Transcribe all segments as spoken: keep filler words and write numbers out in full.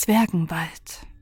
Zwergenwald.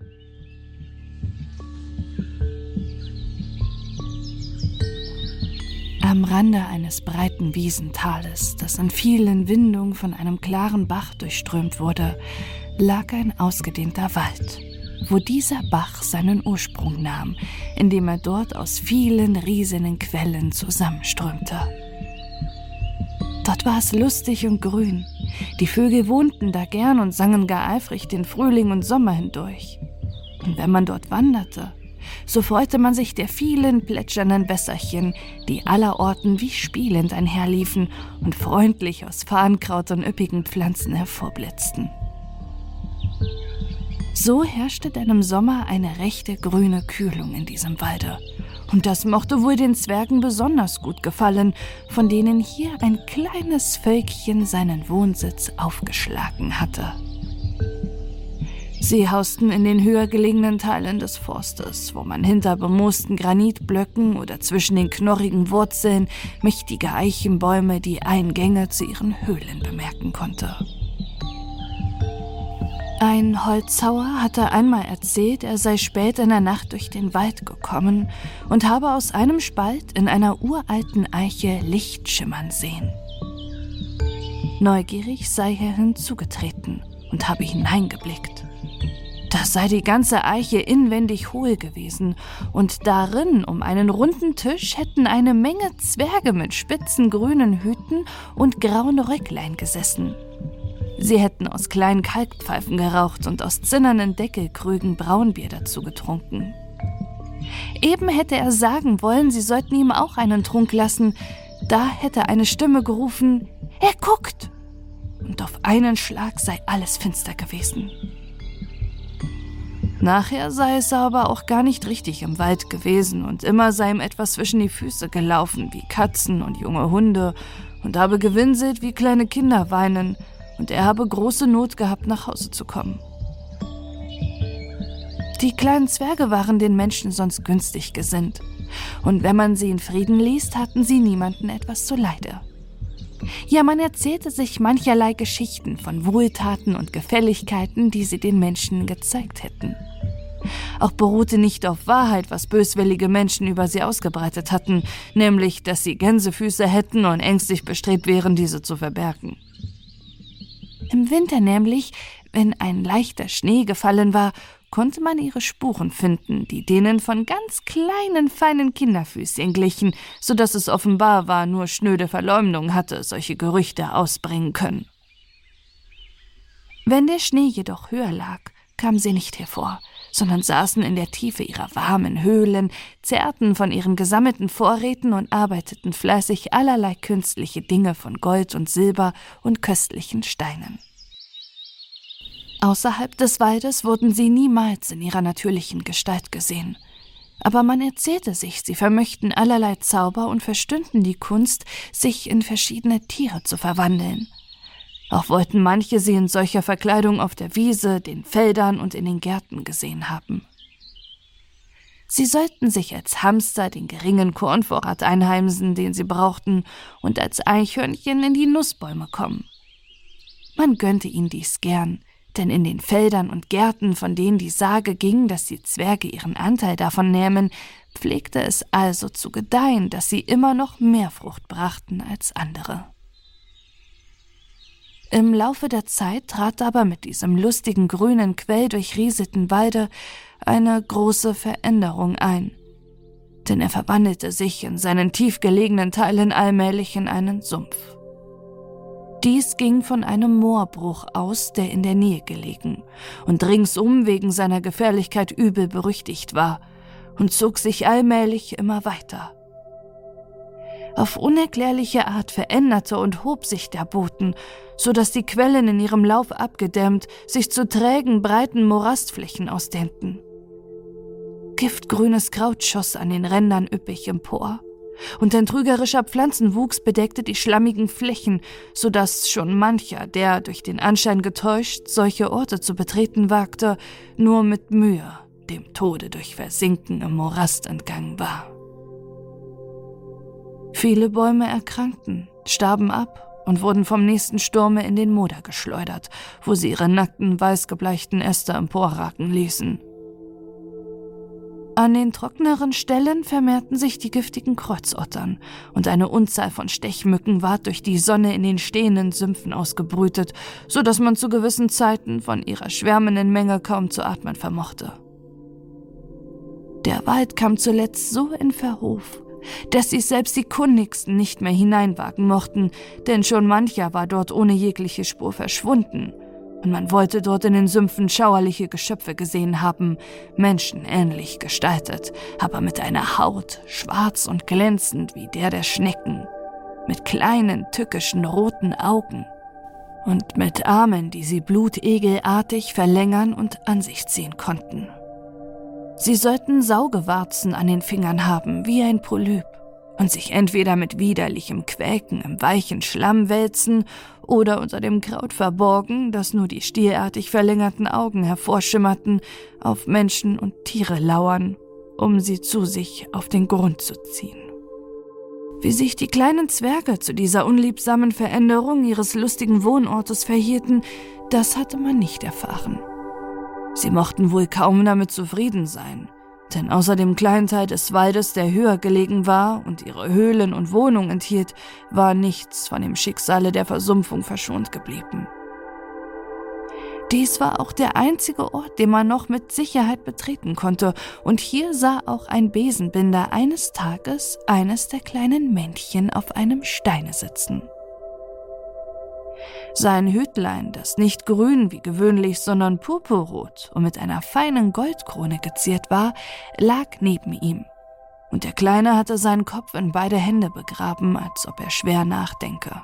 Am Rande eines breiten Wiesentales, das in vielen Windungen von einem klaren Bach durchströmt wurde, lag ein ausgedehnter Wald, wo dieser Bach seinen Ursprung nahm, indem er dort aus vielen riesigen Quellen zusammenströmte. Dort war es lustig und grün. Die Vögel wohnten da gern und sangen gar eifrig den Frühling und Sommer hindurch. Und wenn man dort wanderte, so freute man sich der vielen plätschernden Wässerchen, die allerorten wie spielend einherliefen und freundlich aus Farnkraut und üppigen Pflanzen hervorblitzten. So herrschte denn im Sommer eine rechte grüne Kühlung in diesem Walde. Und das mochte wohl den Zwergen besonders gut gefallen, von denen hier ein kleines Völkchen seinen Wohnsitz aufgeschlagen hatte. Sie hausten in den höher gelegenen Teilen des Forstes, wo man hinter bemoosten Granitblöcken oder zwischen den knorrigen Wurzeln mächtiger Eichenbäume die Eingänge zu ihren Höhlen bemerken konnte. Ein Holzhauer hatte einmal erzählt, er sei spät in der Nacht durch den Wald gekommen und habe aus einem Spalt in einer uralten Eiche Licht schimmern sehen. Neugierig sei er hinzugetreten und habe hineingeblickt. Da sei die ganze Eiche inwendig hohl gewesen, und darin um einen runden Tisch hätten eine Menge Zwerge mit spitzen grünen Hüten und grauen Röcklein gesessen. Sie hätten aus kleinen Kalkpfeifen geraucht und aus zinnernen Deckelkrügen Braunbier dazu getrunken. Eben hätte er sagen wollen, sie sollten ihm auch einen Trunk lassen, da hätte eine Stimme gerufen, »Er guckt!« Und auf einen Schlag sei alles finster gewesen. Nachher sei es aber auch gar nicht richtig im Wald gewesen und immer sei ihm etwas zwischen die Füße gelaufen, wie Katzen und junge Hunde, und habe gewinselt, wie kleine Kinder weinen, und er habe große Not gehabt, nach Hause zu kommen. Die kleinen Zwerge waren den Menschen sonst günstig gesinnt, und wenn man sie in Frieden ließ, taten sie niemanden etwas zuleide. Ja, man erzählte sich mancherlei Geschichten von Wohltaten und Gefälligkeiten, die sie den Menschen gezeigt hätten. Auch beruhte nicht auf Wahrheit, was böswillige Menschen über sie ausgebreitet hatten, nämlich, dass sie Gänsefüße hätten und ängstlich bestrebt wären, diese zu verbergen. Im Winter nämlich, wenn ein leichter Schnee gefallen war, konnte man ihre Spuren finden, die denen von ganz kleinen, feinen Kinderfüßchen glichen, so dass es offenbar war, nur schnöde Verleumdung hatte solche Gerüchte ausbringen können. Wenn der Schnee jedoch höher lag, kamen sie nicht hervor, sondern saßen in der Tiefe ihrer warmen Höhlen, zehrten von ihren gesammelten Vorräten und arbeiteten fleißig allerlei künstliche Dinge von Gold und Silber und köstlichen Steinen. Außerhalb des Waldes wurden sie niemals in ihrer natürlichen Gestalt gesehen. Aber man erzählte sich, sie vermöchten allerlei Zauber und verstünden die Kunst, sich in verschiedene Tiere zu verwandeln. Auch wollten manche sie in solcher Verkleidung auf der Wiese, den Feldern und in den Gärten gesehen haben. Sie sollten sich als Hamster den geringen Kornvorrat einheimsen, den sie brauchten, und als Eichhörnchen in die Nussbäume kommen. Man gönnte ihnen dies gern, denn in den Feldern und Gärten, von denen die Sage ging, dass die Zwerge ihren Anteil davon nähmen, pflegte es also zu gedeihen, dass sie immer noch mehr Frucht brachten als andere. Im Laufe der Zeit trat aber mit diesem lustigen grünen Quell durchrieselten Walde eine große Veränderung ein, denn er verwandelte sich in seinen tief gelegenen Teilen allmählich in einen Sumpf. Dies ging von einem Moorbruch aus, der in der Nähe gelegen und ringsum wegen seiner Gefährlichkeit übel berüchtigt war, und zog sich allmählich immer weiter. Auf unerklärliche Art veränderte und hob sich der Boden, so dass die Quellen in ihrem Lauf abgedämmt sich zu trägen, breiten Morastflächen ausdehnten. Giftgrünes Kraut schoss an den Rändern üppig empor, und ein trügerischer Pflanzenwuchs bedeckte die schlammigen Flächen, so dass schon mancher, der durch den Anschein getäuscht, solche Orte zu betreten wagte, nur mit Mühe dem Tode durch Versinken im Morast entgangen war. Viele Bäume erkrankten, starben ab und wurden vom nächsten Sturme in den Moder geschleudert, wo sie ihre nackten, weißgebleichten Äste emporragen ließen. An den trockeneren Stellen vermehrten sich die giftigen Kreuzottern, und eine Unzahl von Stechmücken ward durch die Sonne in den stehenden Sümpfen ausgebrütet, so dass man zu gewissen Zeiten von ihrer schwärmenden Menge kaum zu atmen vermochte. Der Wald kam zuletzt so in Verruf, dass sich selbst die Kundigsten nicht mehr hineinwagen mochten, denn schon mancher war dort ohne jegliche Spur verschwunden, und man wollte dort in den Sümpfen schauerliche Geschöpfe gesehen haben, menschenähnlich gestaltet, aber mit einer Haut, schwarz und glänzend wie der der Schnecken, mit kleinen, tückischen, roten Augen und mit Armen, die sie blutegelartig verlängern und an sich ziehen konnten. Sie sollten Saugewarzen an den Fingern haben, wie ein Polyp, und sich entweder mit widerlichem Quäken im weichen Schlamm wälzen oder unter dem Kraut verborgen, das nur die stielartig verlängerten Augen hervorschimmerten, auf Menschen und Tiere lauern, um sie zu sich auf den Grund zu ziehen. Wie sich die kleinen Zwerge zu dieser unliebsamen Veränderung ihres lustigen Wohnortes verhielten, das hatte man nicht erfahren. Sie mochten wohl kaum damit zufrieden sein, denn außer dem kleinen Teil des Waldes, der höher gelegen war und ihre Höhlen und Wohnung enthielt, war nichts von dem Schicksale der Versumpfung verschont geblieben. Dies war auch der einzige Ort, den man noch mit Sicherheit betreten konnte, und hier sah auch ein Besenbinder eines Tages eines der kleinen Männchen auf einem Steine sitzen. Sein Hütlein, das nicht grün wie gewöhnlich, sondern purpurrot und mit einer feinen Goldkrone geziert war, lag neben ihm, und der Kleine hatte seinen Kopf in beide Hände begraben, als ob er schwer nachdenke.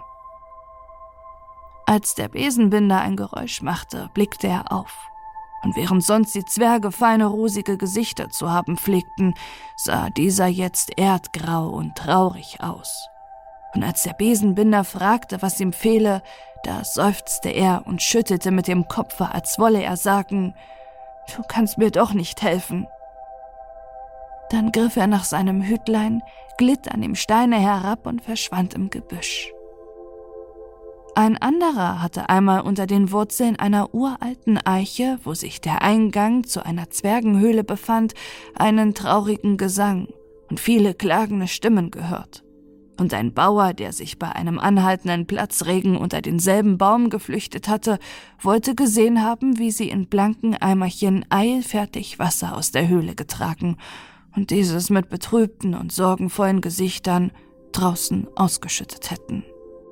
Als der Besenbinder ein Geräusch machte, blickte er auf, und während sonst die Zwerge feine, rosige Gesichter zu haben pflegten, sah dieser jetzt erdgrau und traurig aus. Und als der Besenbinder fragte, was ihm fehle, da seufzte er und schüttelte mit dem Kopfe, als wolle er sagen, »Du kannst mir doch nicht helfen.« Dann griff er nach seinem Hütlein, glitt an dem Steine herab und verschwand im Gebüsch. Ein anderer hatte einmal unter den Wurzeln einer uralten Eiche, wo sich der Eingang zu einer Zwergenhöhle befand, einen traurigen Gesang und viele klagende Stimmen gehört. Und ein Bauer, der sich bei einem anhaltenden Platzregen unter denselben Baum geflüchtet hatte, wollte gesehen haben, wie sie in blanken Eimerchen eilfertig Wasser aus der Höhle getragen und dieses mit betrübten und sorgenvollen Gesichtern draußen ausgeschüttet hätten.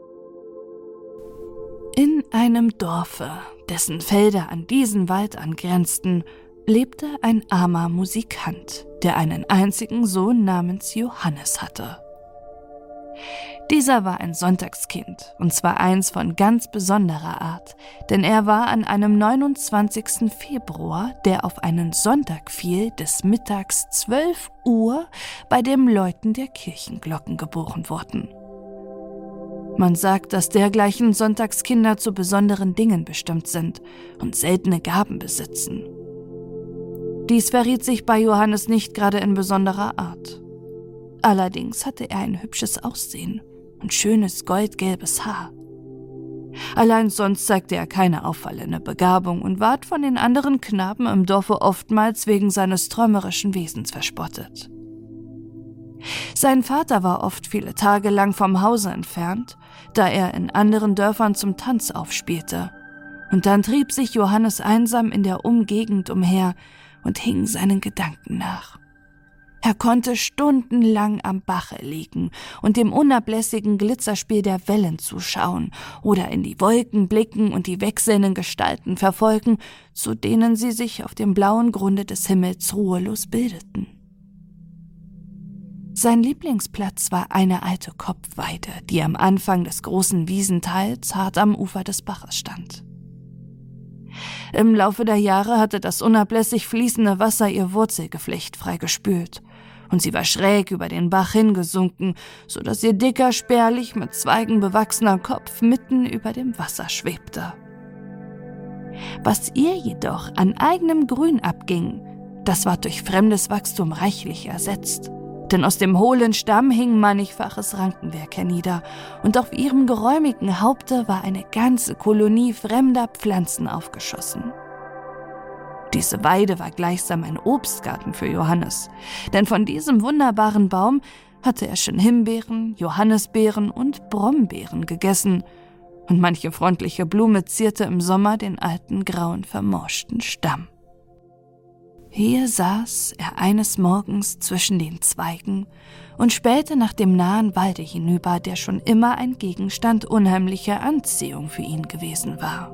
In einem Dorfe, dessen Felder an diesen Wald angrenzten, lebte ein armer Musikant, der einen einzigen Sohn namens Johannes hatte. Dieser war ein Sonntagskind, und zwar eins von ganz besonderer Art, denn er war an einem neunundzwanzigsten Februar, der auf einen Sonntag fiel, des Mittags zwölf Uhr bei dem Läuten der Kirchenglocken geboren worden. Man sagt, dass dergleichen Sonntagskinder zu besonderen Dingen bestimmt sind und seltene Gaben besitzen. Dies verriet sich bei Johannes nicht gerade in besonderer Art. Allerdings hatte er ein hübsches Aussehen und schönes goldgelbes Haar. Allein sonst zeigte er keine auffallende Begabung und ward von den anderen Knaben im Dorfe oftmals wegen seines träumerischen Wesens verspottet. Sein Vater war oft viele Tage lang vom Hause entfernt, da er in anderen Dörfern zum Tanz aufspielte, und dann trieb sich Johannes einsam in der Umgegend umher und hing seinen Gedanken nach. Er konnte stundenlang am Bache liegen und dem unablässigen Glitzerspiel der Wellen zuschauen oder in die Wolken blicken und die wechselnden Gestalten verfolgen, zu denen sie sich auf dem blauen Grunde des Himmels ruhelos bildeten. Sein Lieblingsplatz war eine alte Kopfweide, die am Anfang des großen Wiesenteils hart am Ufer des Baches stand. Im Laufe der Jahre hatte das unablässig fließende Wasser ihr Wurzelgeflecht freigespült, und sie war schräg über den Bach hingesunken, so dass ihr dicker, spärlich mit Zweigen bewachsener Kopf mitten über dem Wasser schwebte. Was ihr jedoch an eigenem Grün abging, das war durch fremdes Wachstum reichlich ersetzt, denn aus dem hohlen Stamm hing mannigfaches Rankenwerk hernieder, und auf ihrem geräumigen Haupte war eine ganze Kolonie fremder Pflanzen aufgeschossen. Diese Weide war gleichsam ein Obstgarten für Johannes, denn von diesem wunderbaren Baum hatte er schon Himbeeren, Johannisbeeren und Brombeeren gegessen, und manche freundliche Blume zierte im Sommer den alten, grauen, vermorschten Stamm. Hier saß er eines Morgens zwischen den Zweigen und spähte nach dem nahen Walde hinüber, der schon immer ein Gegenstand unheimlicher Anziehung für ihn gewesen war.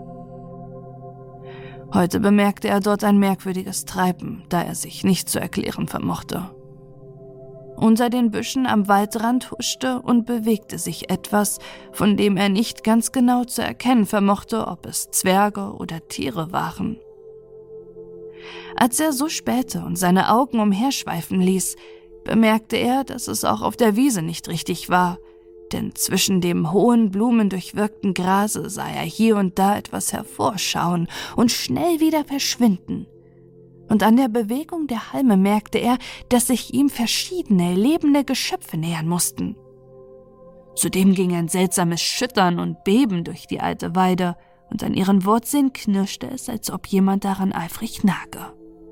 Heute bemerkte er dort ein merkwürdiges Treiben, da er sich nicht zu erklären vermochte. Unter den Büschen am Waldrand huschte und bewegte sich etwas, von dem er nicht ganz genau zu erkennen vermochte, ob es Zwerge oder Tiere waren. Als er so spähte und seine Augen umherschweifen ließ, bemerkte er, dass es auch auf der Wiese nicht richtig war, denn zwischen dem hohen, blumendurchwirkten Grase sah er hier und da etwas hervorschauen und schnell wieder verschwinden. Und an der Bewegung der Halme merkte er, dass sich ihm verschiedene, lebende Geschöpfe nähern mussten. Zudem ging ein seltsames Schüttern und Beben durch die alte Weide, und an ihren Wurzeln knirschte es, als ob jemand daran eifrig nage.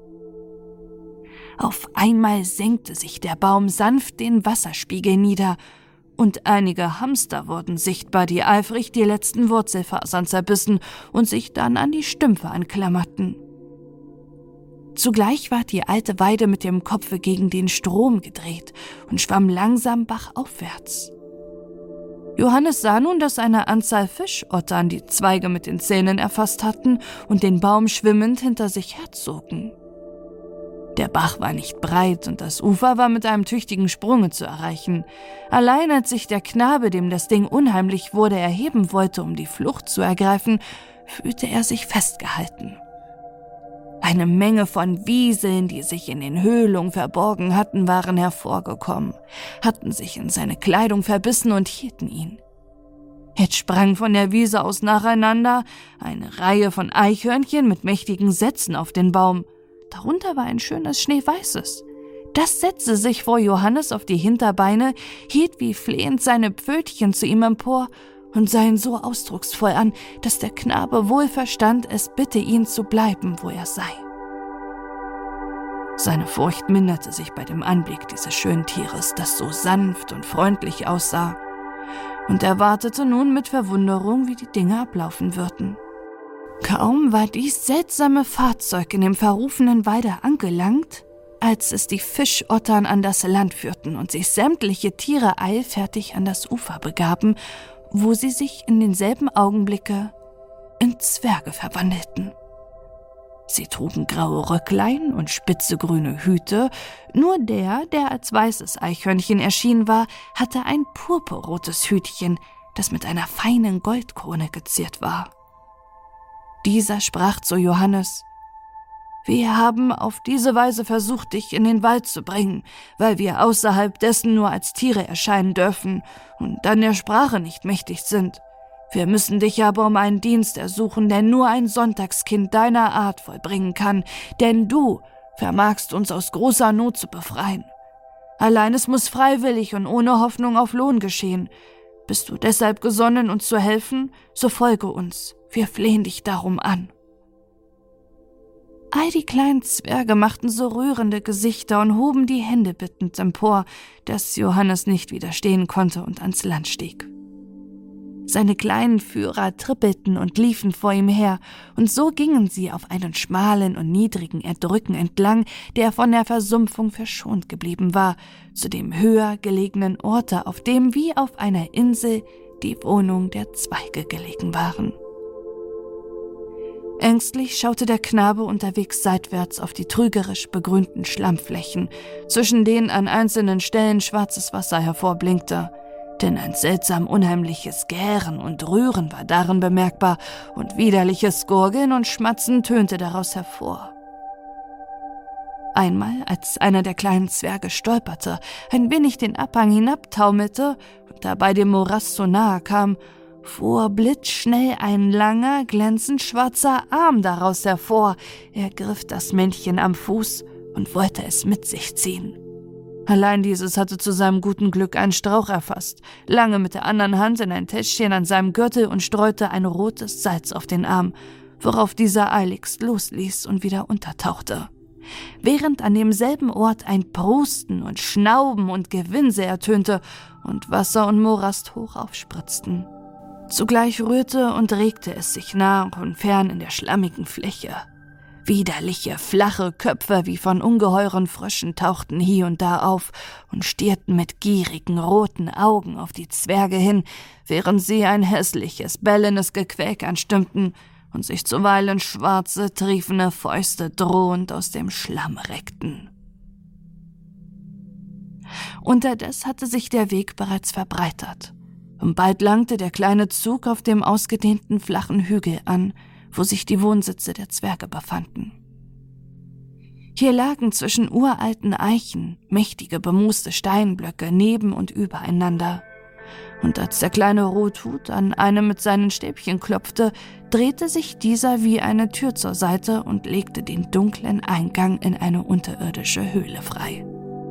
Auf einmal senkte sich der Baum sanft den Wasserspiegel nieder, und einige Hamster wurden sichtbar, die eifrig die letzten Wurzelfasern zerbissen und sich dann an die Stümpfe anklammerten. Zugleich ward die alte Weide mit dem Kopfe gegen den Strom gedreht und schwamm langsam bachaufwärts. Johannes sah nun, dass eine Anzahl Fischottern die Zweige mit den Zähnen erfasst hatten und den Baum schwimmend hinter sich herzogen. Der Bach war nicht breit und das Ufer war mit einem tüchtigen Sprunge zu erreichen. Allein als sich der Knabe, dem das Ding unheimlich wurde, erheben wollte, um die Flucht zu ergreifen, fühlte er sich festgehalten. Eine Menge von Wieseln, die sich in den Höhlungen verborgen hatten, waren hervorgekommen, hatten sich in seine Kleidung verbissen und hielten ihn. Jetzt sprang von der Wiese aus nacheinander eine Reihe von Eichhörnchen mit mächtigen Sätzen auf den Baum. Darunter war ein schönes schneeweißes. Das setzte sich vor Johannes auf die Hinterbeine, hielt wie flehend seine Pfötchen zu ihm empor und sah ihn so ausdrucksvoll an, dass der Knabe wohl verstand, es bitte ihn zu bleiben, wo er sei. Seine Furcht minderte sich bei dem Anblick dieses schönen Tieres, das so sanft und freundlich aussah, und er wartete nun mit Verwunderung, wie die Dinge ablaufen würden. Kaum war dies seltsame Fahrzeug in dem verrufenen Walde angelangt, als es die Fischottern an das Land führten und sich sämtliche Tiere eilfertig an das Ufer begaben, wo sie sich in denselben Augenblicke in Zwerge verwandelten. Sie trugen graue Röcklein und spitze grüne Hüte, nur der, der als weißes Eichhörnchen erschienen war, hatte ein purpurrotes Hütchen, das mit einer feinen Goldkrone geziert war. Dieser sprach zu Johannes: »Wir haben auf diese Weise versucht, dich in den Wald zu bringen, weil wir außerhalb dessen nur als Tiere erscheinen dürfen und dann der Sprache nicht mächtig sind. Wir müssen dich aber um einen Dienst ersuchen, der nur ein Sonntagskind deiner Art vollbringen kann, denn du vermagst uns aus großer Not zu befreien. Allein es muss freiwillig und ohne Hoffnung auf Lohn geschehen. Bist du deshalb gesonnen, uns zu helfen, so folge uns, wir flehen dich darum an.« All die kleinen Zwerge machten so rührende Gesichter und hoben die Hände bittend empor, dass Johannes nicht widerstehen konnte und ans Land stieg. Seine kleinen Führer trippelten und liefen vor ihm her, und so gingen sie auf einen schmalen und niedrigen Erdrücken entlang, der von der Versumpfung verschont geblieben war, zu dem höher gelegenen Orte, auf dem wie auf einer Insel die Wohnung der Zweige gelegen waren. Ängstlich schaute der Knabe unterwegs seitwärts auf die trügerisch begrünten Schlammflächen, zwischen denen an einzelnen Stellen schwarzes Wasser hervorblinkte, denn ein seltsam unheimliches Gären und Rühren war darin bemerkbar und widerliches Gurgeln und Schmatzen tönte daraus hervor. Einmal, als einer der kleinen Zwerge stolperte, ein wenig den Abhang hinabtaumelte und dabei dem Morast so nahe kam, fuhr blitzschnell ein langer, glänzend schwarzer Arm daraus hervor. Er griff das Männchen am Fuß und wollte es mit sich ziehen. Allein dieses hatte zu seinem guten Glück einen Strauch erfasst, lange mit der anderen Hand in ein Täschchen an seinem Gürtel und streute ein rotes Salz auf den Arm, worauf dieser eiligst losließ und wieder untertauchte. Während an demselben Ort ein Prusten und Schnauben und Gewinse ertönte und Wasser und Morast hoch aufspritzten. Zugleich rührte und regte es sich nah und fern in der schlammigen Fläche. Widerliche, flache Köpfe wie von ungeheuren Fröschen tauchten hier und da auf und stierten mit gierigen, roten Augen auf die Zwerge hin, während sie ein hässliches, bellendes Gequäk anstimmten und sich zuweilen schwarze, triefende Fäuste drohend aus dem Schlamm reckten. Unterdes hatte sich der Weg bereits verbreitert, und bald langte der kleine Zug auf dem ausgedehnten flachen Hügel an, wo sich die Wohnsitze der Zwerge befanden. Hier lagen zwischen uralten Eichen mächtige bemooste Steinblöcke neben und übereinander. Und als der kleine Rothut an einem mit seinen Stäbchen klopfte, drehte sich dieser wie eine Tür zur Seite und legte den dunklen Eingang in eine unterirdische Höhle frei.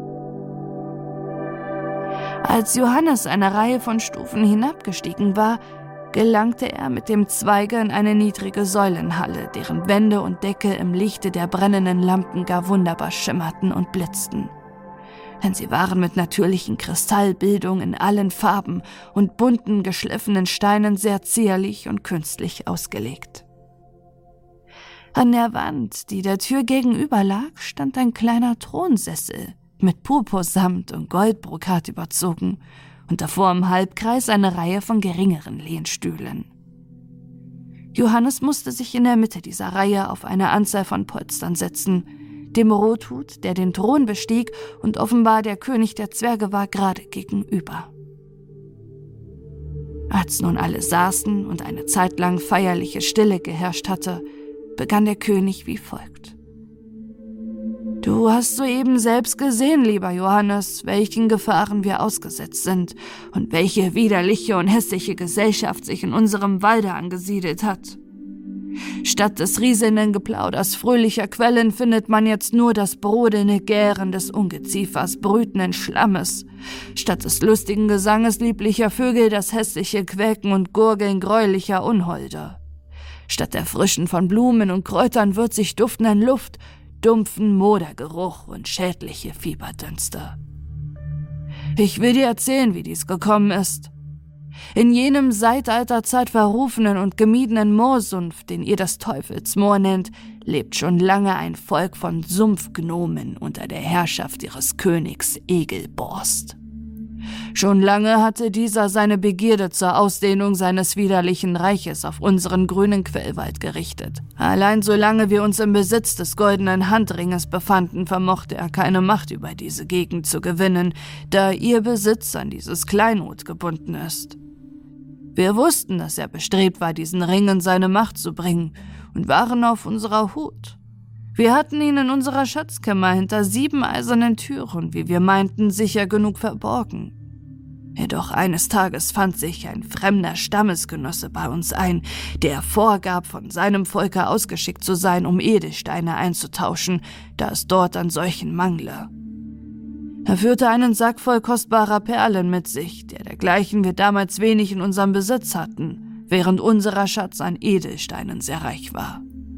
Als Johannes eine Reihe von Stufen hinabgestiegen war, gelangte er mit dem Zweige in eine niedrige Säulenhalle, deren Wände und Decke im Lichte der brennenden Lampen gar wunderbar schimmerten und blitzten. Denn sie waren mit natürlichen Kristallbildungen in allen Farben und bunten, geschliffenen Steinen sehr zierlich und künstlich ausgelegt. An der Wand, die der Tür gegenüber lag, stand ein kleiner Thronsessel, mit Purpursamt und Goldbrokat überzogen, und davor im Halbkreis eine Reihe von geringeren Lehnstühlen. Johannes musste sich in der Mitte dieser Reihe auf eine Anzahl von Polstern setzen, dem Rothut, der den Thron bestieg und offenbar der König der Zwerge war, gerade gegenüber. Als nun alle saßen und eine Zeit lang feierliche Stille geherrscht hatte, begann der König wie folgt. »Du hast soeben selbst gesehen, lieber Johannes, welchen Gefahren wir ausgesetzt sind und welche widerliche und hässliche Gesellschaft sich in unserem Walde angesiedelt hat. Statt des rieselnden Geplauders fröhlicher Quellen findet man jetzt nur das brodelnde Gären des Ungeziefers brütenden Schlammes, statt des lustigen Gesanges lieblicher Vögel das hässliche Quäken und Gurgeln gräulicher Unholde. Statt der Frischen von Blumen und Kräutern würzig duftenden Luft dumpfen Modergeruch und schädliche Fieberdünste. Ich will dir erzählen, wie dies gekommen ist. In jenem seit alter Zeit verrufenen und gemiedenen Moorsumpf, den ihr das Teufelsmoor nennt, lebt schon lange ein Volk von Sumpfgnomen unter der Herrschaft ihres Königs Egelborst. Schon lange hatte dieser seine Begierde zur Ausdehnung seines widerlichen Reiches auf unseren grünen Quellwald gerichtet. Allein solange wir uns im Besitz des goldenen Handringes befanden, vermochte er keine Macht über diese Gegend zu gewinnen, da ihr Besitz an dieses Kleinod gebunden ist. Wir wussten, dass er bestrebt war, diesen Ring in seine Macht zu bringen, und waren auf unserer Hut. Wir hatten ihn in unserer Schatzkammer hinter sieben eisernen Türen, wie wir meinten, sicher genug verborgen. Jedoch eines Tages fand sich ein fremder Stammesgenosse bei uns ein, der vorgab, von seinem Volke ausgeschickt zu sein, um Edelsteine einzutauschen, da es dort an solchen mangle. Er führte einen Sack voll kostbarer Perlen mit sich, der dergleichen wir damals wenig in unserem Besitz hatten, während unserer Schatz an Edelsteinen sehr reich war.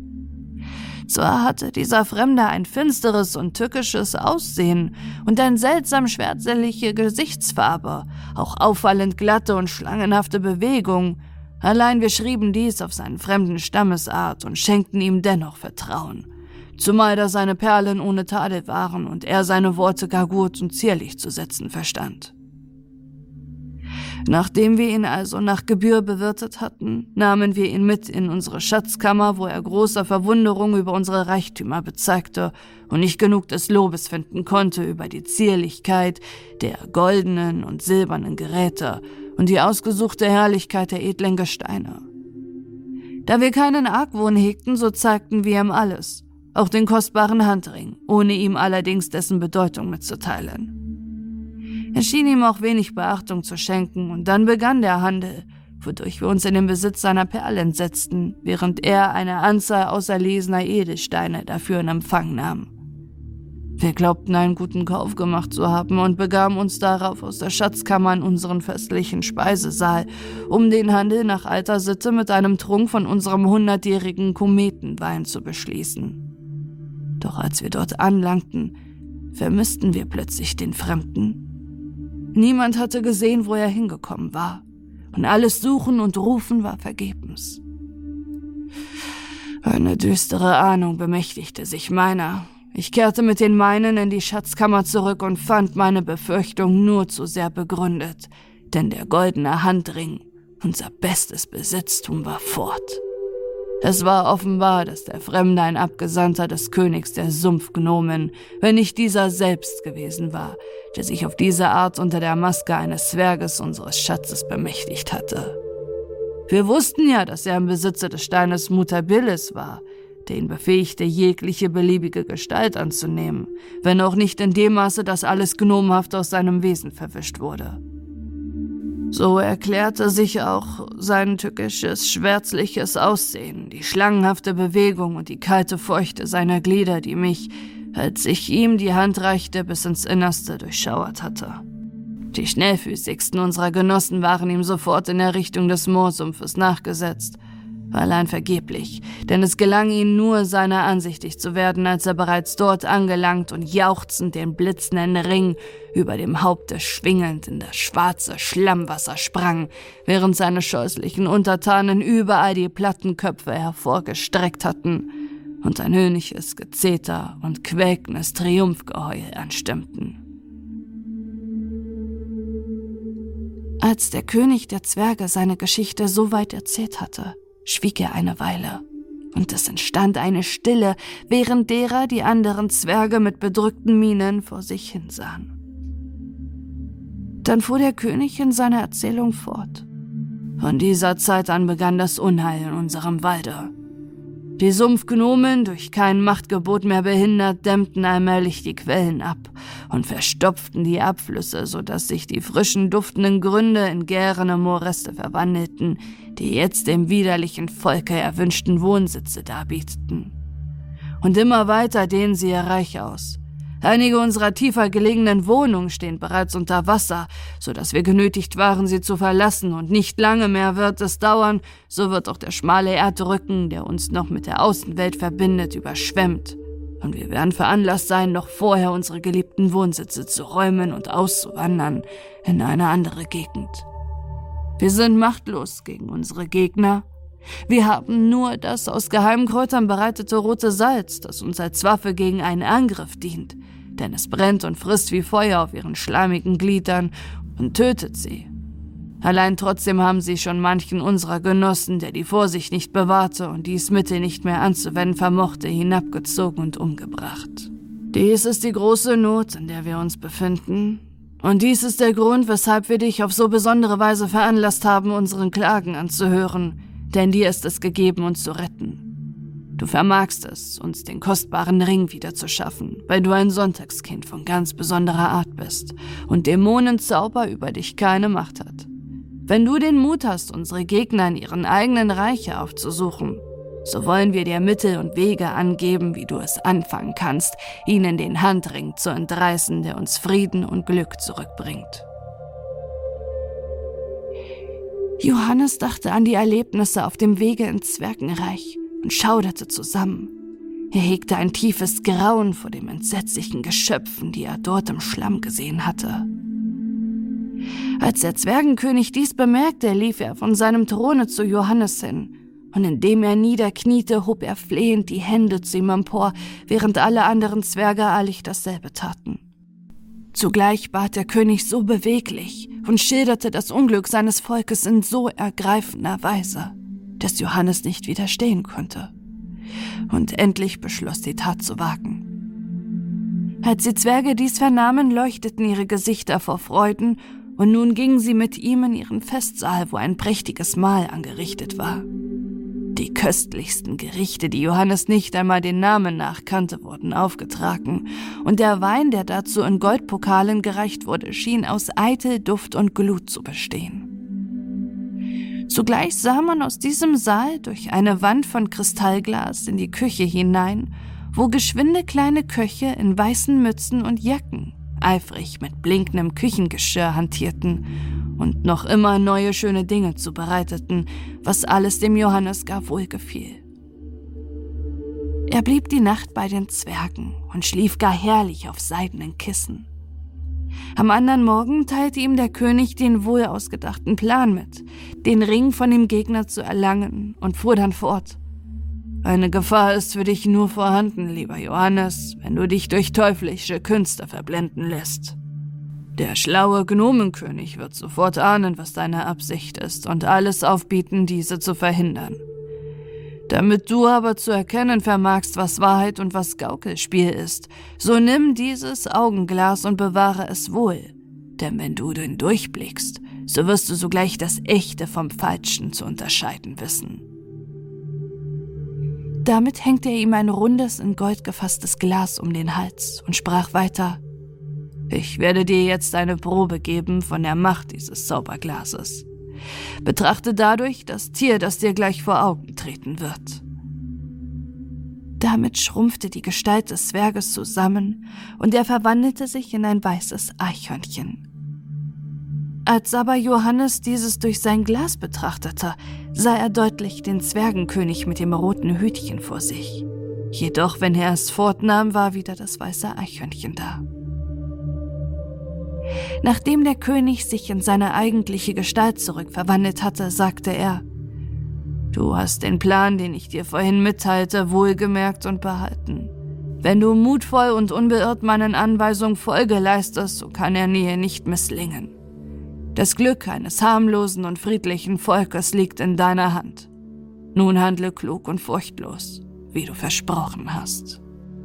Zwar hatte dieser Fremde ein finsteres und tückisches Aussehen und eine seltsam schwärzelige Gesichtsfarbe, auch auffallend glatte und schlangenhafte Bewegung, allein wir schrieben dies auf seinen fremden Stammesart und schenkten ihm dennoch Vertrauen, zumal da seine Perlen ohne Tadel waren und er seine Worte gar gut und zierlich zu setzen verstand. Nachdem wir ihn also nach Gebühr bewirtet hatten, nahmen wir ihn mit in unsere Schatzkammer, wo er großer Verwunderung über unsere Reichtümer bezeigte und nicht genug des Lobes finden konnte über die Zierlichkeit der goldenen und silbernen Geräte und die ausgesuchte Herrlichkeit der edlen Gesteine. Da wir keinen Argwohn hegten, so zeigten wir ihm alles, auch den kostbaren Handring, ohne ihm allerdings dessen Bedeutung mitzuteilen. Er schien ihm auch wenig Beachtung zu schenken, und dann begann der Handel, wodurch wir uns in den Besitz seiner Perlen setzten, während er eine Anzahl auserlesener Edelsteine dafür in Empfang nahm. Wir glaubten, einen guten Kauf gemacht zu haben und begaben uns darauf aus der Schatzkammer in unseren festlichen Speisesaal, um den Handel nach alter Sitte mit einem Trunk von unserem hundertjährigen Kometenwein zu beschließen. Doch als wir dort anlangten, vermissten wir plötzlich den Fremden. Niemand hatte gesehen, wo er hingekommen war, und alles Suchen und Rufen war vergebens. Eine düstere Ahnung bemächtigte sich meiner. Ich kehrte mit den meinen in die Schatzkammer zurück und fand meine Befürchtung nur zu sehr begründet, denn der goldene Handring, unser bestes Besitztum, war fort. Es war offenbar, dass der Fremde ein Abgesandter des Königs der Sumpfgnomen, wenn nicht dieser selbst gewesen war, der sich auf diese Art unter der Maske eines Zwerges unseres Schatzes bemächtigt hatte. Wir wussten ja, dass er im Besitze des Steines Mutabilis war, der ihn befähigte, jegliche beliebige Gestalt anzunehmen, wenn auch nicht in dem Maße, dass alles gnomenhaft aus seinem Wesen verwischt wurde. So erklärte sich auch sein tückisches, schwärzliches Aussehen, die schlangenhafte Bewegung und die kalte Feuchte seiner Glieder, die mich, als ich ihm die Hand reichte, bis ins Innerste durchschauert hatte. Die schnellfüßigsten unserer Genossen waren ihm sofort in der Richtung des Moorsumpfes nachgesetzt, allein vergeblich, denn es gelang ihnen nur, seiner ansichtig zu werden, als er bereits dort angelangt und jauchzend den blitzenden Ring über dem Haupte schwingend in das schwarze Schlammwasser sprang, während seine scheußlichen Untertanen überall die Plattenköpfe hervorgestreckt hatten und ein höhnisches Gezeter und quäkendes Triumphgeheul anstimmten. Als der König der Zwerge seine Geschichte so weit erzählt hatte, schwieg er eine Weile, und es entstand eine Stille, während derer die anderen Zwerge mit bedrückten Mienen vor sich hinsahen. Dann fuhr der König in seiner Erzählung fort. Von dieser Zeit an begann das Unheil in unserem Walde. Die Sumpfgnomen, durch kein Machtgebot mehr behindert, dämmten allmählich die Quellen ab und verstopften die Abflüsse, sodass sich die frischen, duftenden Gründe in gärende Moorreste verwandelten, die jetzt dem widerlichen Volke erwünschten Wohnsitze darbieteten. Und immer weiter dehnen sie ihr Reich aus. Einige unserer tiefer gelegenen Wohnungen stehen bereits unter Wasser, sodass wir genötigt waren, sie zu verlassen, und nicht lange mehr wird es dauern, so wird auch der schmale Erdrücken, der uns noch mit der Außenwelt verbindet, überschwemmt. Und wir werden veranlasst sein, noch vorher unsere geliebten Wohnsitze zu räumen und auszuwandern in eine andere Gegend. Wir sind machtlos gegen unsere Gegner. Wir haben nur das aus Geheimkräutern bereitete rote Salz, das uns als Waffe gegen einen Angriff dient, denn es brennt und frisst wie Feuer auf ihren schleimigen Gliedern und tötet sie. Allein trotzdem haben sie schon manchen unserer Genossen, der die Vorsicht nicht bewahrte und dies Mittel nicht mehr anzuwenden vermochte, hinabgezogen und umgebracht. Dies ist die große Not, in der wir uns befinden, und dies ist der Grund, weshalb wir dich auf so besondere Weise veranlasst haben, unseren Klagen anzuhören, denn dir ist es gegeben, uns zu retten. Du vermagst es, uns den kostbaren Ring wieder zu schaffen, weil du ein Sonntagskind von ganz besonderer Art bist und Dämonenzauber über dich keine Macht hat. Wenn du den Mut hast, unsere Gegner in ihren eigenen Reiche aufzusuchen, so wollen wir dir Mittel und Wege angeben, wie du es anfangen kannst, ihnen den Handring zu entreißen, der uns Frieden und Glück zurückbringt. Johannes dachte an die Erlebnisse auf dem Wege ins Zwergenreich und schauderte zusammen. Er hegte ein tiefes Grauen vor den entsetzlichen Geschöpfen, die er dort im Schlamm gesehen hatte. Als der Zwergenkönig dies bemerkte, lief er von seinem Throne zu Johannes hin, und indem er niederkniete, hob er flehend die Hände zu ihm empor, während alle anderen Zwerge eilig dasselbe taten. Zugleich bat der König so beweglich und schilderte das Unglück seines Volkes in so ergreifender Weise, dass Johannes nicht widerstehen konnte und endlich beschloss, die Tat zu wagen. Als die Zwerge dies vernahmen, leuchteten ihre Gesichter vor Freuden, und nun gingen sie mit ihm in ihren Festsaal, wo ein prächtiges Mahl angerichtet war. Die köstlichsten Gerichte, die Johannes nicht einmal den Namen nach kannte, wurden aufgetragen, und der Wein, der dazu in Goldpokalen gereicht wurde, schien aus Eitel, Duft und Glut zu bestehen. Zugleich sah man aus diesem Saal durch eine Wand von Kristallglas in die Küche hinein, wo geschwinde kleine Köche in weißen Mützen und Jacken eifrig mit blinkendem Küchengeschirr hantierten und noch immer neue schöne Dinge zubereiteten, was alles dem Johannes gar wohl gefiel. Er blieb die Nacht bei den Zwergen und schlief gar herrlich auf seidenen Kissen. Am anderen Morgen teilte ihm der König den wohl ausgedachten Plan mit, den Ring von dem Gegner zu erlangen, und fuhr dann fort: »Eine Gefahr ist für dich nur vorhanden, lieber Johannes, wenn du dich durch teuflische Künste verblenden lässt. Der schlaue Gnomenkönig wird sofort ahnen, was deine Absicht ist, und alles aufbieten, diese zu verhindern. Damit du aber zu erkennen vermagst, was Wahrheit und was Gaukelspiel ist, so nimm dieses Augenglas und bewahre es wohl, denn wenn du den durchblickst, so wirst du sogleich das Echte vom Falschen zu unterscheiden wissen.« Damit hängte er ihm ein rundes, in Gold gefasstes Glas um den Hals und sprach weiter: »Ich werde dir jetzt eine Probe geben von der Macht dieses Zauberglases. Betrachte dadurch das Tier, das dir gleich vor Augen treten wird.« Damit schrumpfte die Gestalt des Zwerges zusammen und er verwandelte sich in ein weißes Eichhörnchen. Als aber Johannes dieses durch sein Glas betrachtete, sah er deutlich den Zwergenkönig mit dem roten Hütchen vor sich. Jedoch, wenn er es fortnahm, war wieder das weiße Eichhörnchen da. Nachdem der König sich in seine eigentliche Gestalt zurückverwandelt hatte, sagte er: »Du hast den Plan, den ich dir vorhin mitteilte, wohlgemerkt und behalten. Wenn du mutvoll und unbeirrt meinen Anweisungen Folge leistest, so kann er Nähe nicht misslingen. Das Glück eines harmlosen und friedlichen Volkes liegt in deiner Hand. Nun handle klug und furchtlos, wie du versprochen hast.«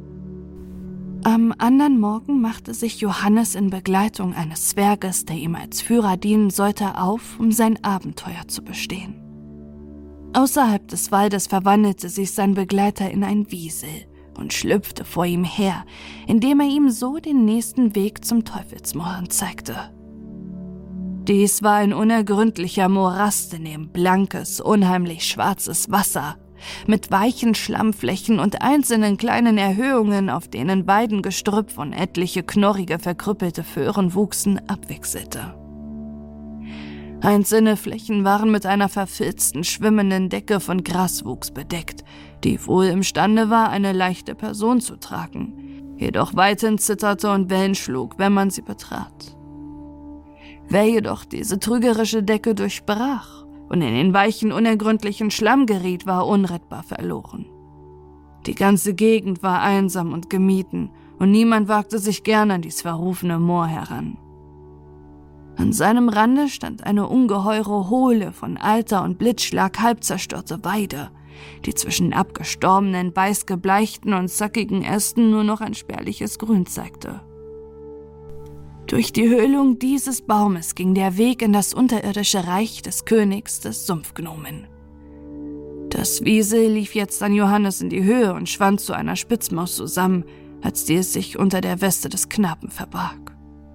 Am anderen Morgen machte sich Johannes in Begleitung eines Zwerges, der ihm als Führer dienen sollte, auf, um sein Abenteuer zu bestehen. Außerhalb des Waldes verwandelte sich sein Begleiter in ein Wiesel und schlüpfte vor ihm her, indem er ihm so den nächsten Weg zum Teufelsmoor zeigte. Dies war ein unergründlicher Morast, in dem blankes, unheimlich schwarzes Wasser mit weichen Schlammflächen und einzelnen kleinen Erhöhungen, auf denen Weidengestrüpp und etliche knorrige, verkrüppelte Föhren wuchsen, abwechselte. Einzelne Flächen waren mit einer verfilzten, schwimmenden Decke von Graswuchs bedeckt, die wohl imstande war, eine leichte Person zu tragen, jedoch weithin zitterte und Wellen schlug, wenn man sie betrat. Wer jedoch diese trügerische Decke durchbrach und in den weichen, unergründlichen Schlamm geriet, war unrettbar verloren. Die ganze Gegend war einsam und gemieden, und niemand wagte sich gern an dies verrufene Moor heran. An seinem Rande stand eine ungeheure, hohle, von Alter und Blitzschlag halb zerstörte Weide, die zwischen abgestorbenen, weißgebleichten und zackigen Ästen nur noch ein spärliches Grün zeigte. Durch die Höhlung dieses Baumes ging der Weg in das unterirdische Reich des Königs des Sumpfgnomen. Das Wiesel lief jetzt an Johannes in die Höhe und schwand zu einer Spitzmaus zusammen, als die es sich unter der Weste des Knaben verbarg.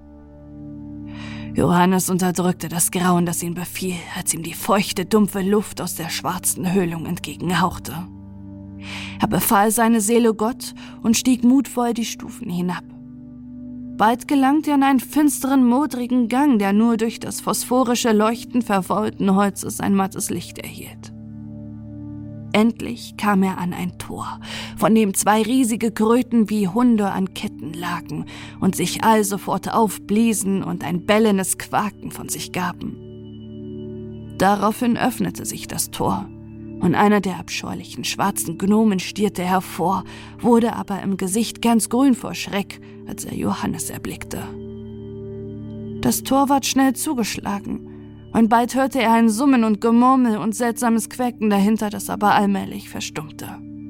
Johannes unterdrückte das Grauen, das ihn befiel, als ihm die feuchte, dumpfe Luft aus der schwarzen Höhlung entgegenhauchte. Er befahl seine Seele Gott und stieg mutvoll die Stufen hinab. Bald gelangte er in einen finsteren, modrigen Gang, der nur durch das phosphorische Leuchten verfaulten Holzes ein mattes Licht erhielt. Endlich kam er an ein Tor, von dem zwei riesige Kröten wie Hunde an Ketten lagen und sich alsofort aufbliesen und ein bellendes Quaken von sich gaben. Daraufhin öffnete sich das Tor, und einer der abscheulichen schwarzen Gnomen stierte hervor, wurde aber im Gesicht ganz grün vor Schreck, als er Johannes erblickte. Das Tor ward schnell zugeschlagen, und bald hörte er ein Summen und Gemurmel und seltsames Quäken dahinter, das aber allmählich verstummte.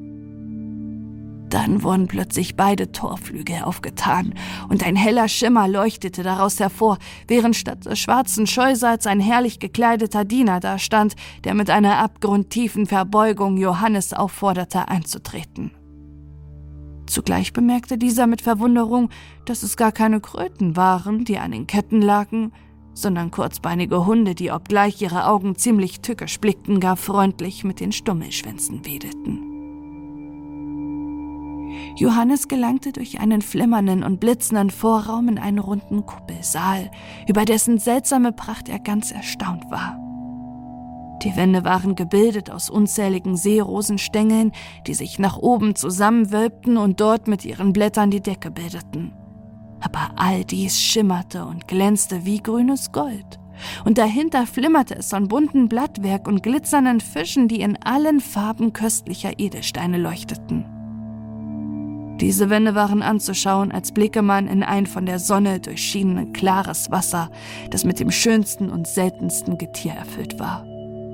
Dann wurden plötzlich beide Torflügel aufgetan, und ein heller Schimmer leuchtete daraus hervor, während statt des schwarzen Scheusals ein herrlich gekleideter Diener dastand, der mit einer abgrundtiefen Verbeugung Johannes aufforderte, einzutreten. Zugleich bemerkte dieser mit Verwunderung, dass es gar keine Kröten waren, die an den Ketten lagen, sondern kurzbeinige Hunde, die, obgleich ihre Augen ziemlich tückisch blickten, gar freundlich mit den Stummelschwänzen wedelten. Johannes gelangte durch einen flimmernden und blitzenden Vorraum in einen runden Kuppelsaal, über dessen seltsame Pracht er ganz erstaunt war. Die Wände waren gebildet aus unzähligen Seerosenstängeln, die sich nach oben zusammenwölbten und dort mit ihren Blättern die Decke bildeten. Aber all dies schimmerte und glänzte wie grünes Gold. Und dahinter flimmerte es von bunten Blattwerk und glitzernden Fischen, die in allen Farben köstlicher Edelsteine leuchteten. Diese Wände waren anzuschauen, als blicke man in ein von der Sonne durchschienenes klares Wasser, das mit dem schönsten und seltensten Getier erfüllt war.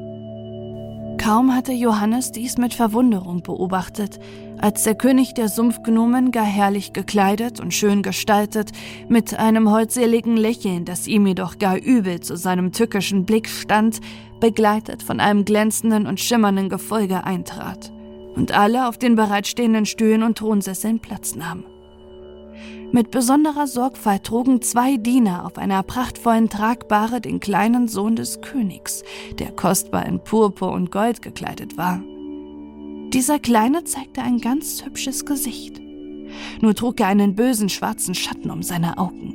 Kaum hatte Johannes dies mit Verwunderung beobachtet, als der König der Sumpfgnomen, gar herrlich gekleidet und schön gestaltet, mit einem holdseligen Lächeln, das ihm jedoch gar übel zu seinem tückischen Blick stand, begleitet von einem glänzenden und schimmernden Gefolge eintrat und alle auf den bereitstehenden Stühlen und Thronsesseln Platz nahmen. Mit besonderer Sorgfalt trugen zwei Diener auf einer prachtvollen Tragbahre den kleinen Sohn des Königs, der kostbar in Purpur und Gold gekleidet war. Dieser Kleine zeigte ein ganz hübsches Gesicht. Nur trug er einen bösen schwarzen Schatten um seine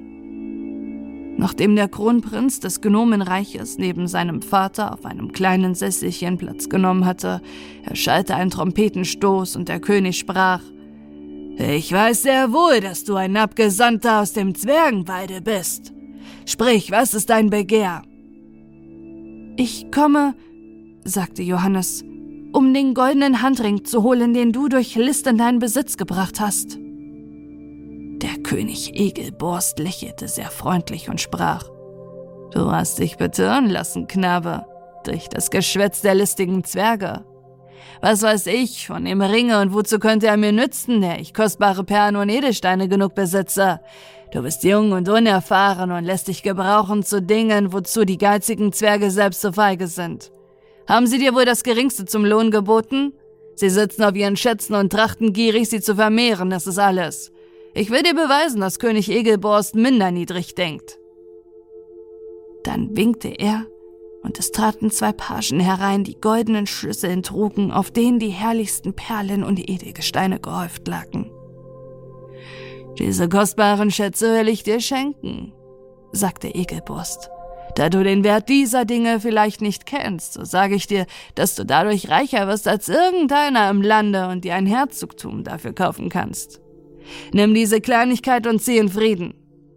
Augen. Nachdem der Kronprinz des Gnomenreiches neben seinem Vater auf einem kleinen Sesselchen Platz genommen hatte, erschallte ein Trompetenstoß und der König sprach: »Ich weiß sehr wohl, dass du ein Abgesandter aus dem Zwergenwalde bist. Sprich, was ist dein Begehr?« »Ich komme«, sagte Johannes, »um den goldenen Handring zu holen, den du durch List in deinen Besitz gebracht hast.« Der König Egelborst lächelte sehr freundlich und sprach: »Du hast dich betören lassen, Knabe, durch das Geschwätz der listigen Zwerge. Was weiß ich von dem Ringe und wozu könnte er mir nützen, der ich kostbare Perlen und Edelsteine genug besitze? Du bist jung und unerfahren und lässt dich gebrauchen zu Dingen, wozu die geizigen Zwerge selbst zu feige sind. Haben sie dir wohl das Geringste zum Lohn geboten? Sie sitzen auf ihren Schätzen und trachten gierig, sie zu vermehren, das ist alles. Ich will dir beweisen, dass König Egelborst minder niedrig denkt.« Dann winkte er, und es traten zwei Pagen herein, die goldenen Schüsseln trugen, auf denen die herrlichsten Perlen und Edelgesteine gehäuft lagen. »Diese kostbaren Schätze will ich dir schenken«, sagte Egelborst. »Da du den Wert dieser Dinge vielleicht nicht kennst, so sage ich dir, dass du dadurch reicher wirst als irgendeiner im Lande und dir ein Herzogtum dafür kaufen kannst. Nimm diese Kleinigkeit und zieh in Frieden.«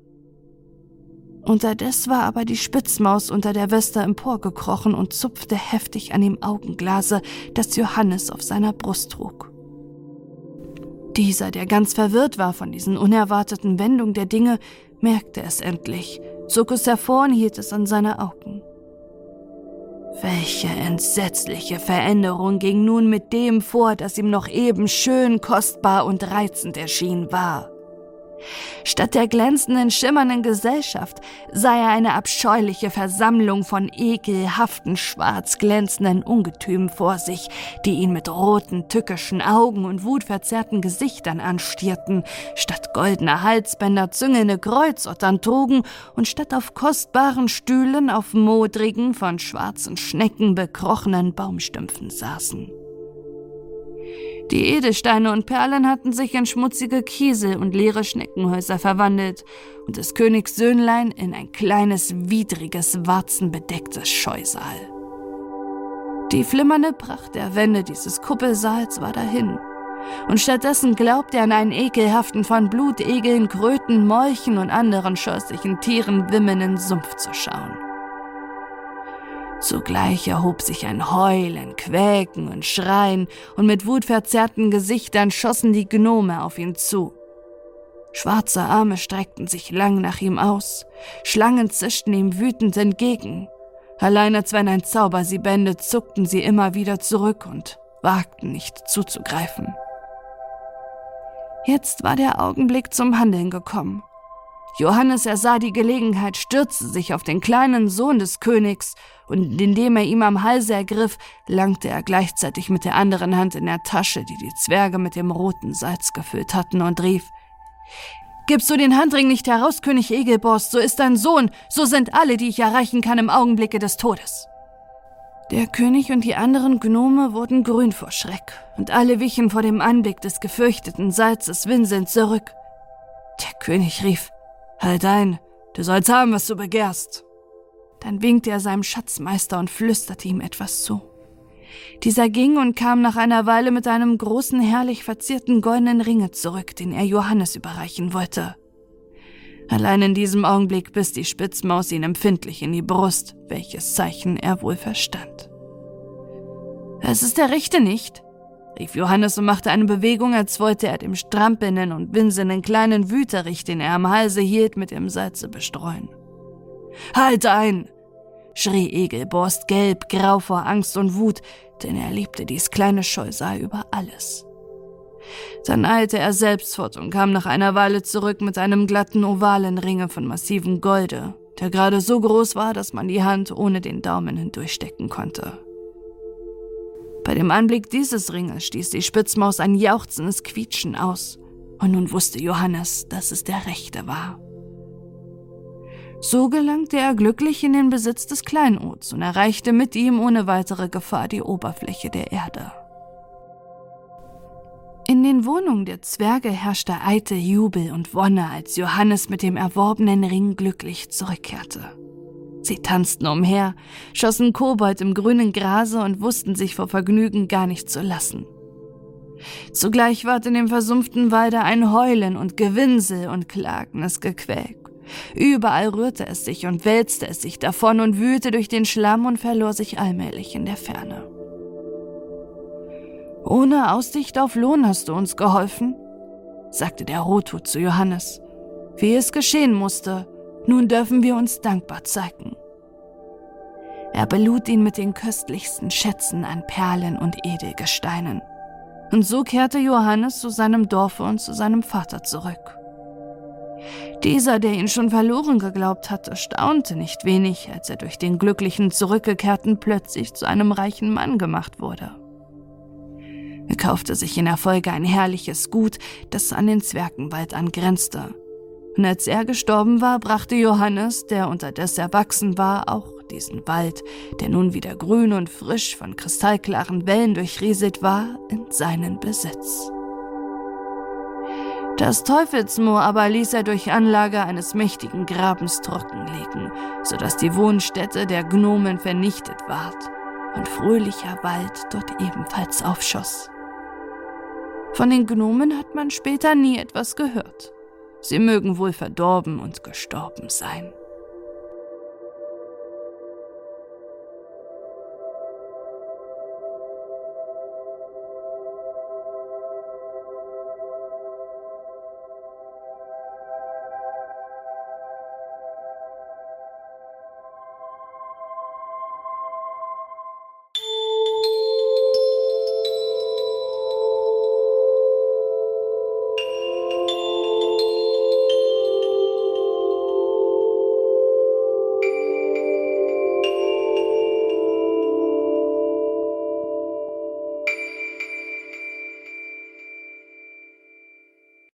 Unterdes war aber die Spitzmaus unter der Weste emporgekrochen und zupfte heftig an dem Augenglase, das Johannes auf seiner Brust trug. Dieser, der ganz verwirrt war von diesen unerwarteten Wendungen der Dinge, merkte es endlich, zog es hervor und hielt es an seine Augen. Welche entsetzliche Veränderung ging nun mit dem vor, das ihm noch eben schön, kostbar und reizend erschienen war. Statt der glänzenden, schimmernden Gesellschaft sah er eine abscheuliche Versammlung von ekelhaften, schwarz glänzenden Ungetümen vor sich, die ihn mit roten, tückischen Augen und wutverzerrten Gesichtern anstierten, statt goldener Halsbänder züngelnde Kreuzottern trugen und statt auf kostbaren Stühlen auf modrigen, von schwarzen Schnecken bekrochenen Baumstümpfen saßen. Die Edelsteine und Perlen hatten sich in schmutzige Kiesel und leere Schneckenhäuser verwandelt und des Königs Söhnlein in ein kleines, widriges, warzenbedecktes Scheusal. Die flimmernde Pracht der Wände dieses Kuppelsaals war dahin, und stattdessen glaubte er an einen ekelhaften, von Blutegeln, Kröten, Molchen und anderen scheußlichen Tieren wimmelnden Sumpf zu schauen. Sogleich erhob sich ein Heulen, Quäken und Schreien, und mit wutverzerrten Gesichtern schossen die Gnome auf ihn zu. Schwarze Arme streckten sich lang nach ihm aus, Schlangen zischten ihm wütend entgegen. Allein als wenn ein Zauber sie bände, zuckten sie immer wieder zurück und wagten nicht zuzugreifen. Jetzt war der Augenblick zum Handeln gekommen. Johannes ersah die Gelegenheit, stürzte sich auf den kleinen Sohn des Königs, und indem er ihm am Halse ergriff, langte er gleichzeitig mit der anderen Hand in der Tasche, die die Zwerge mit dem roten Salz gefüllt hatten, und rief: »Gibst du den Handring nicht heraus, König Egelborst, so ist dein Sohn, so sind alle, die ich erreichen kann, im Augenblicke des Todes.« Der König und die anderen Gnome wurden grün vor Schreck, und alle wichen vor dem Anblick des gefürchteten Salzes winselnd zurück. Der König rief: »Halt ein, du sollst haben, was du begehrst!« Dann winkte er seinem Schatzmeister und flüsterte ihm etwas zu. Dieser ging und kam nach einer Weile mit einem großen, herrlich verzierten goldenen Ringe zurück, den er Johannes überreichen wollte. Allein in diesem Augenblick biss die Spitzmaus ihn empfindlich in die Brust, welches Zeichen er wohl verstand. »Es ist der Rechte nicht«, rief Johannes und machte eine Bewegung, als wollte er dem strampelnden und winselnden kleinen Wüterich, den er am Halse hielt, mit dem Salze bestreuen. »Halt ein!« schrie Egelborst gelb, grau vor Angst und Wut, denn er liebte dies kleine Scheusal über alles. Dann eilte er selbst fort und kam nach einer Weile zurück mit einem glatten, ovalen Ringe von massivem Golde, der gerade so groß war, dass man die Hand ohne den Daumen hindurchstecken konnte. Bei dem Anblick dieses Ringes stieß die Spitzmaus ein jauchzendes Quietschen aus, und nun wusste Johannes, dass es der Rechte war. So gelangte er glücklich in den Besitz des Kleinods und erreichte mit ihm ohne weitere Gefahr die Oberfläche der Erde. In den Wohnungen der Zwerge herrschte eitel Jubel und Wonne, als Johannes mit dem erworbenen Ring glücklich zurückkehrte. Sie tanzten umher, schossen Kobold im grünen Grase und wussten sich vor Vergnügen gar nicht zu lassen. Zugleich ward in dem versumpften Walde ein Heulen und Gewinsel und klagendes Gequäk. Überall rührte es sich und wälzte es sich davon und wühlte durch den Schlamm und verlor sich allmählich in der Ferne. »Ohne Aussicht auf Lohn hast du uns geholfen«, sagte der Rothut zu Johannes. »Wie es geschehen musste, nun dürfen wir uns dankbar zeigen.« Er belud ihn mit den köstlichsten Schätzen an Perlen und Edelgesteinen. Und so kehrte Johannes zu seinem Dorfe und zu seinem Vater zurück. Dieser, der ihn schon verloren geglaubt hatte, staunte nicht wenig, als er durch den glücklichen Zurückgekehrten plötzlich zu einem reichen Mann gemacht wurde. Er kaufte sich in der Folge ein herrliches Gut, das an den Zwergenwald angrenzte. Und als er gestorben war, brachte Johannes, der unterdessen erwachsen war, auch diesen Wald, der nun wieder grün und frisch von kristallklaren Wellen durchrieselt war, in seinen Besitz. Das Teufelsmoor aber ließ er durch Anlage eines mächtigen Grabens trockenlegen, sodass die Wohnstätte der Gnomen vernichtet ward und fröhlicher Wald dort ebenfalls aufschoss. Von den Gnomen hat man später nie etwas gehört. Sie mögen wohl verdorben und gestorben sein.